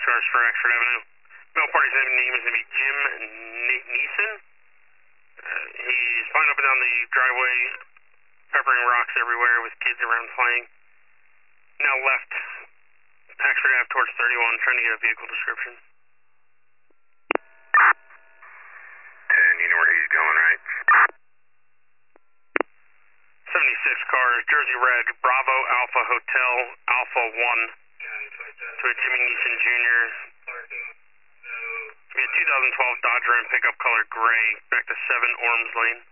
cars for Oxford Avenue. Male party's name is going to be Jim Neeson. He's flying up and down the driveway, peppering rocks everywhere with kids around playing. Now left Oxford Ave towards 31, trying to get a vehicle description. 10, you know where he's going, right? 76 cars, Jersey Red, Bravo Alpha Hotel, Alpha 1, to a Jimmy Neeson Jr. Be a 2012 Dodge Ram pickup color gray, back to 7 Orms Lane.